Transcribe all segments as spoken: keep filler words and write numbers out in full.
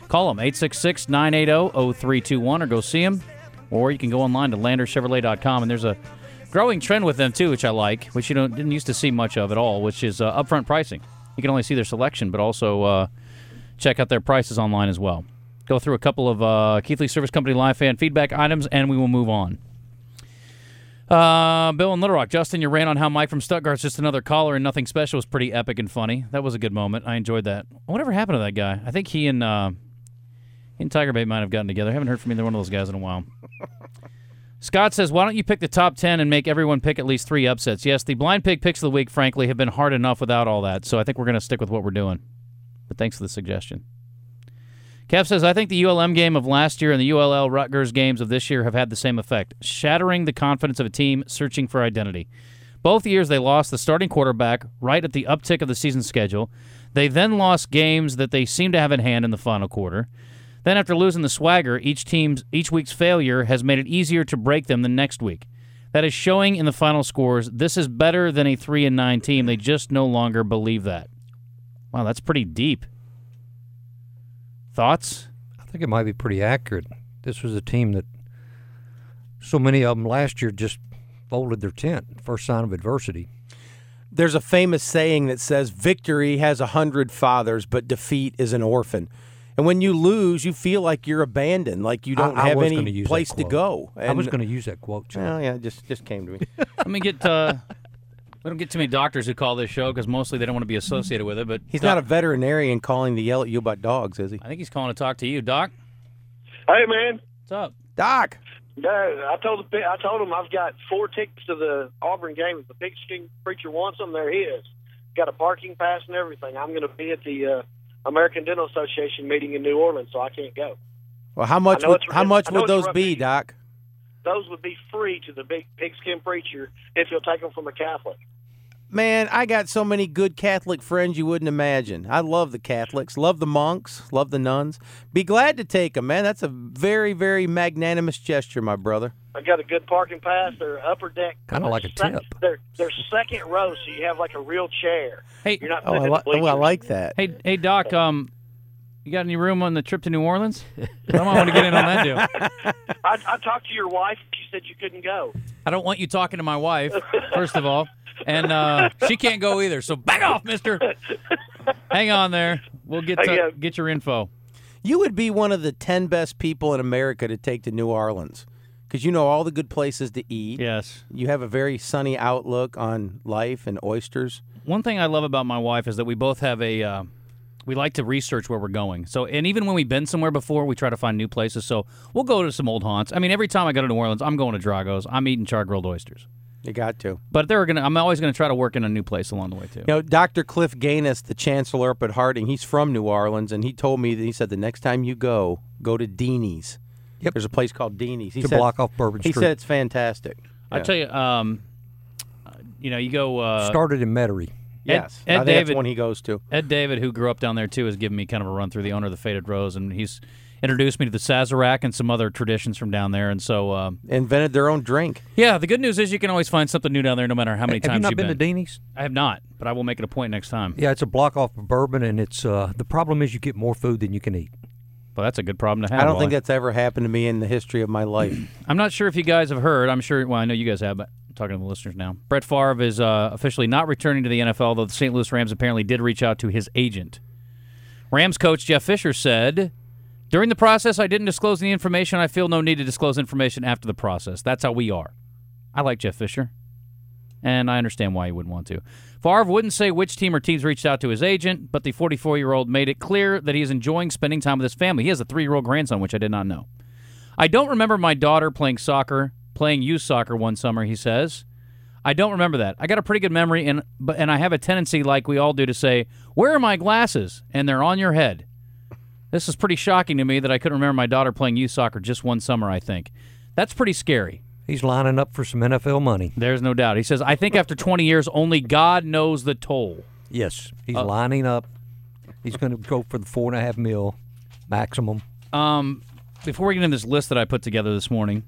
Call them, eight six six, nine eight zero, zero three two one, or go see them. Or you can go online to lander chevrolet dot com, and there's a growing trend with them, too, which I like, which you don't, didn't used to see much of at all, which is uh, upfront pricing. You can only see their selection, but also uh, check out their prices online as well. Go through a couple of uh, Keithley Service Company live fan feedback items, and we will move on. Uh, Bill in Little Rock. Justin, your rant on how Mike from Stuttgart's just another caller and nothing special was pretty epic and funny. That was a good moment. I enjoyed that. Whatever happened to that guy? I think he and, uh, he and Tiger Bait might have gotten together. I haven't heard from either one of those guys in a while. Scott says, why don't you pick the top ten and make everyone pick at least three upsets? Yes, the blind pick picks of the week, frankly, have been hard enough without all that, so I think we're going to stick with what we're doing. But thanks for the suggestion. Kev says, I think the U L M game of last year and the U L L Rutgers games of this year have had the same effect, shattering the confidence of a team searching for identity. Both years they lost the starting quarterback right at the uptick of the season schedule. They then lost games that they seemed to have in hand in the final quarter. Then after losing the swagger, each team's each week's failure has made it easier to break them the next week. That is showing in the final scores. This is better than a three and nine team. They just no longer believe that. Wow, that's pretty deep. Thoughts? I think it might be pretty accurate. This was a team that so many of them last year just folded their tent. First sign of adversity. There's a famous saying that says, victory has a hundred fathers, but defeat is an orphan. And when you lose, you feel like you're abandoned, like you don't I, I have was any place to go. And, I was going to use that quote. John. Well, yeah, it just, just came to me. Let me get... Uh, we don't get too many doctors who call this show because mostly they don't want to be associated with it. But he's Doc, not a veterinarian calling to yell at you about dogs, is he? I think he's calling to talk to you. Doc? Hey, man. What's up? Doc! No, I told the I told him I've got four tickets to the Auburn game. If the Pigskin Preacher wants them, they're his. Got a parking pass and everything. I'm going to be at the uh, American Dental Association meeting in New Orleans, so I can't go. Well, how much would, how much would those be, meeting. Doc? Those would be free to the big Pigskin Preacher if he'll take them from a Catholic. Man, I got so many good Catholic friends you wouldn't imagine. I love the Catholics, love the monks, love the nuns. Be glad to take them, man. That's a very, very magnanimous gesture, my brother. I got a good parking pass. They're upper deck. Kind of like a tip. They're, they're second row, so you have like a real chair. Hey, You're not oh, I, li- oh, I like that. Hey, hey, Doc. Um, you got any room on the trip to New Orleans? I might want to get in on that deal. I, I talked to your wife. She said you couldn't go. I don't want you talking to my wife, first of all. And uh, she can't go either, so back off, mister. Hang on there. We'll get to, get your info. You would be one of the ten best people in America to take to New Orleans because you know all the good places to eat. Yes. You have a very sunny outlook on life and oysters. One thing I love about my wife is that we both have a uh, – we like to research where we're going. So, and even when we've been somewhere before, we try to find new places. So we'll go to some old haunts. I mean, every time I go to New Orleans, I'm going to Drago's. I'm eating char-grilled oysters. You got to. But they're gonna. I'm always going to try to work in a new place along the way, too. You know, Doctor Cliff Gaines, the chancellor up at Harding, he's from New Orleans, and he told me that he said the next time you go, go to Deanie's. Yep. There's a place called Deanie's. He to said, block off Bourbon he Street. He said it's fantastic. I yeah. tell you, um, you know, you go. Uh, Started in Metairie. Yes, Ed, Ed I think David, that's one he goes to. Ed David, who grew up down there too, has given me kind of a run through the owner of the Faded Rose, and he's introduced me to the Sazerac and some other traditions from down there, and so uh, invented their own drink. Yeah, the good news is you can always find something new down there, no matter how many have times you not you've been. been. to Deanie's? I have not, but I will make it a point next time. Yeah, it's a block off of Bourbon, and it's uh, the problem is you get more food than you can eat. Well, that's a good problem to have. I don't Wally. think that's ever happened to me in the history of my life. I'm not sure if you guys have heard. I'm sure. Well, I know you guys have, but I'm talking to the listeners now. Brett Favre is uh, officially not returning to the N F L, though the Saint Louis Rams apparently did reach out to his agent. Rams coach Jeff Fisher said, during the process, I didn't disclose any information. I feel no need to disclose information after the process. That's how we are. I like Jeff Fisher, and I understand why he wouldn't want to. Favre wouldn't say which team or teams reached out to his agent, but the forty-four-year-old made it clear that he is enjoying spending time with his family. He has a three-year-old grandson, which I did not know. I don't remember my daughter playing soccer, playing youth soccer one summer, he says. I don't remember that. I got a pretty good memory, and but and I have a tendency, like we all do, to say, where are my glasses? And they're on your head. This is pretty shocking to me that I couldn't remember my daughter playing youth soccer just one summer, I think. That's pretty scary. He's lining up for some N F L money. There's no doubt. He says, I think after twenty years, only God knows the toll. Yes, he's uh, lining up. He's going to go for the four and a half mil maximum. Um, before we get into this list that I put together this morning,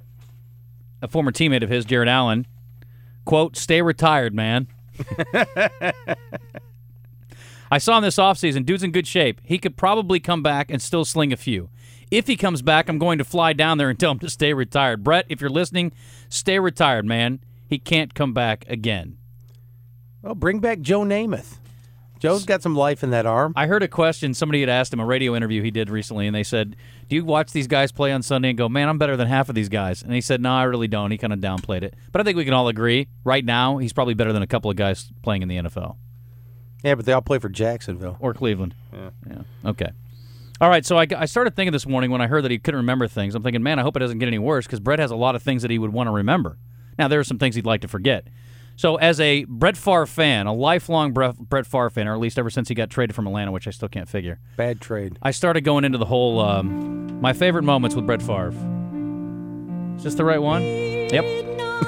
a former teammate of his, Jared Allen, quote, stay retired, man. I saw him this offseason. Dude's in good shape. He could probably come back and still sling a few. If he comes back, I'm going to fly down there and tell him to stay retired. Brett, if you're listening, stay retired, man. He can't come back again. Well, bring back Joe Namath. Joe's got some life in that arm. I heard a question. Somebody had asked him, a radio interview he did recently, and they said, do you watch these guys play on Sunday and go, man, I'm better than half of these guys? And he said, no, I really don't. He kind of downplayed it. But I think we can all agree, right now, he's probably better than a couple of guys playing in the N F L. Yeah, but they all play for Jacksonville. Or Cleveland. Yeah. Yeah. Okay. All right, so I, I started thinking this morning when I heard that he couldn't remember things. I'm thinking, man, I hope it doesn't get any worse because Brett has a lot of things that he would want to remember. Now, there are some things he'd like to forget. So as a Brett Favre fan, a lifelong Brett, Brett Favre fan, or at least ever since he got traded from Atlanta, which I still can't figure. Bad trade. I started going into the whole, um, my favorite moments with Brett Favre. Is this the right one? Yep.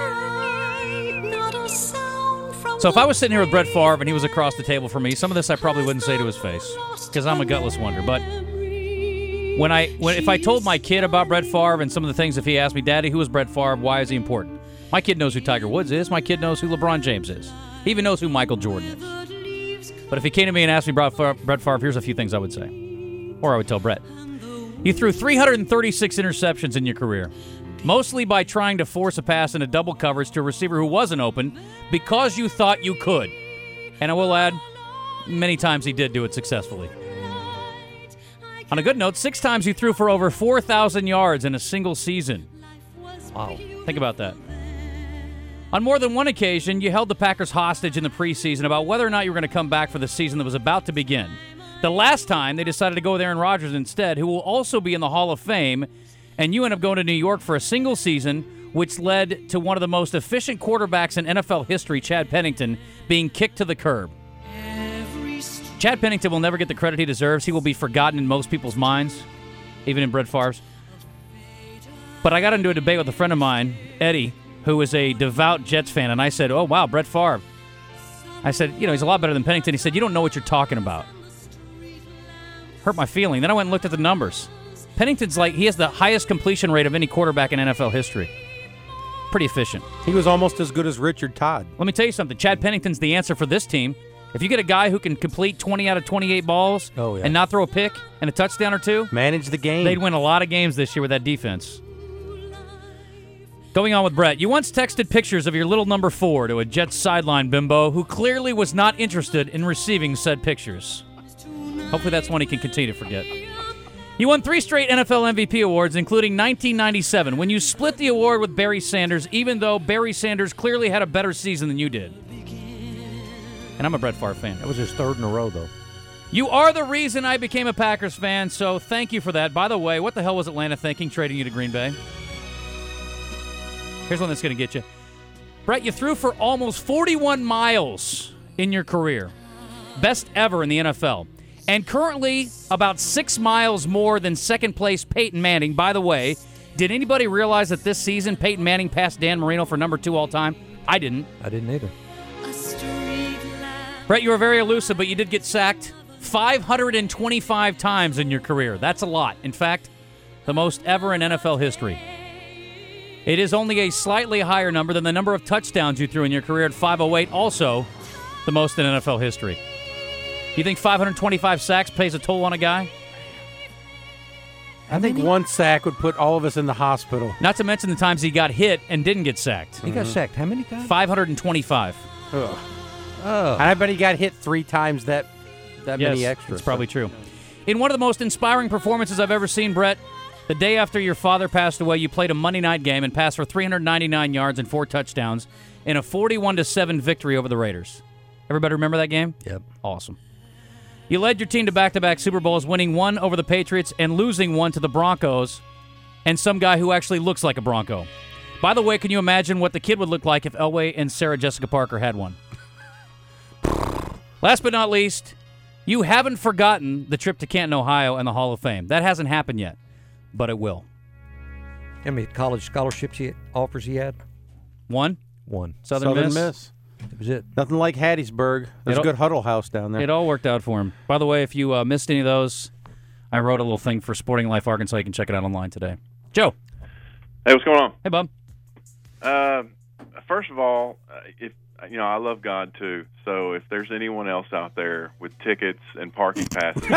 So if I was sitting here with Brett Favre and he was across the table from me, some of this I probably wouldn't say to his face because I'm a gutless wonder. But when I, when if I told my kid about Brett Favre and some of the things, if he asked me, Daddy, who is Brett Favre? Why is he important? My kid knows who Tiger Woods is. My kid knows who LeBron James is. He even knows who Michael Jordan is. But if he came to me and asked me about Brett Favre, here's a few things I would say. Or I would tell Brett. You threw three hundred thirty-six interceptions in your career, mostly by trying to force a pass into double coverage to a receiver who wasn't open because you thought you could. And I will add, many times he did do it successfully. On a good note, six times you threw for over four thousand yards in a single season. Wow. Think about that. On more than one occasion, you held the Packers hostage in the preseason about whether or not you were going to come back for the season that was about to begin. The last time, they decided to go with Aaron Rodgers instead, who will also be in the Hall of Fame, and you end up going to New York for a single season, which led to one of the most efficient quarterbacks in N F L history, Chad Pennington, being kicked to the curb. Chad Pennington will never get the credit he deserves. He will be forgotten in most people's minds, even in Brett Favre's. But I got into a debate with a friend of mine, Eddie, who is a devout Jets fan, and I said, oh, wow, Brett Favre. I said, you know, he's a lot better than Pennington. He said, you don't know what you're talking about. Hurt my feeling. Then I went and looked at the numbers. Pennington's like, he has the highest completion rate of any quarterback in N F L history. Pretty efficient. He was almost as good as Richard Todd. Let me tell you something. Chad Pennington's the answer for this team. If you get a guy who can complete twenty out of twenty-eight balls oh, yeah. and not throw a pick and a touchdown or two, manage the game. They'd win a lot of games this year with that defense. Going on with Brett, you once texted pictures of your little number four to a Jets sideline bimbo who clearly was not interested in receiving said pictures. Hopefully that's one he can continue to forget. You won three straight N F L M V P awards, including nineteen ninety-seven, when you split the award with Barry Sanders, even though Barry Sanders clearly had a better season than you did. And I'm a Brett Favre fan. That was his third in a row, though. You are the reason I became a Packers fan, so thank you for that. By the way, what the hell was Atlanta thinking trading you to Green Bay? Here's one that's going to get you. Brett, you threw for almost forty-one miles in your career. Best ever in the N F L. And currently about six miles more than second place Peyton Manning. By the way, did anybody realize that this season Peyton Manning passed Dan Marino for number two all time? I didn't. I didn't either. Brett, you were very elusive, but you did get sacked five hundred twenty-five times in your career. That's a lot. In fact, the most ever in N F L history. It is only a slightly higher number than the number of touchdowns you threw in your career at five oh eight, also the most in N F L history. You think five hundred twenty-five sacks pays a toll on a guy? I think one sack would put all of us in the hospital. Not to mention the times he got hit and didn't get sacked. He got sacked how many times? five hundred twenty-five. Ugh. Oh. And I bet he got hit three times that that yes, many extras. That's probably true. In one of the most inspiring performances I've ever seen, Brett, the day after your father passed away, you played a Monday night game and passed for three hundred ninety-nine yards and four touchdowns in a forty-one to seven victory over the Raiders. Everybody remember that game? Yep. Awesome. You led your team to back-to-back Super Bowls, winning one over the Patriots and losing one to the Broncos, and some guy who actually looks like a Bronco. By the way, can you imagine what the kid would look like if Elway and Sarah Jessica Parker had one? Last but not least, you haven't forgotten the trip to Canton, Ohio and the Hall of Fame. That hasn't happened yet, but it will. How many college scholarships he offers he had? One? One. Southern, Southern Miss. Miss. That was it. Nothing like Hattiesburg. There's It a good huddle house down there. It all worked out for him. By the way, if you uh, missed any of those, I wrote a little thing for Sporting Life Arkansas. You can check it out online today. Joe. Hey, what's going on? Hey, bub. Uh, first of all, uh, if you know, I love God too. So if there's anyone else out there with tickets and parking passes, uh,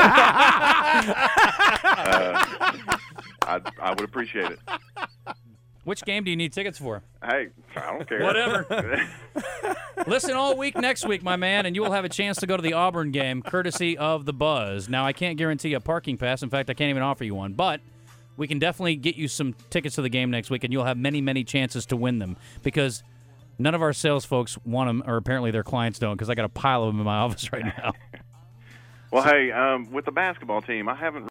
I, I would appreciate it. Which game do you need tickets for? Hey, I don't care. Whatever. Listen all week next week, my man, and you will have a chance to go to the Auburn game, courtesy of the Buzz. Now, I can't guarantee a parking pass. In fact, I can't even offer you one. But we can definitely get you some tickets to the game next week, and you'll have many, many chances to win them because none of our sales folks want them, or apparently their clients don't, because I got a pile of them in my office right now. Well, hey, um, with the basketball team, I haven't